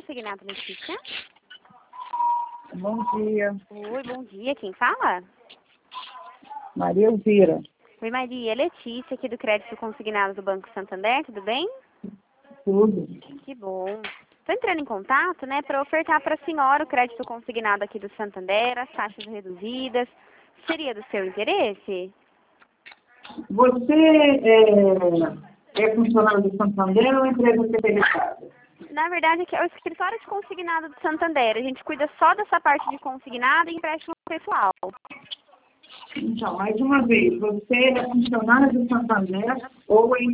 Consignado Letícia. Bom dia. Oi, bom dia. Quem fala? Maria Elvira. Oi, Maria. Letícia, aqui do Crédito Consignado do Banco Santander, tudo bem? Tudo. Que bom. Estou entrando em contato, né, para ofertar para a senhora o crédito consignado aqui do Santander, as taxas reduzidas. Seria do seu interesse? Você é funcionário do Santander ou empresa terceirizada? Na verdade, aqui é o escritório de consignado do Santander. A gente cuida só dessa parte de consignado e empréstimo pessoal. Então, mais uma vez, você é funcionário do Santander ou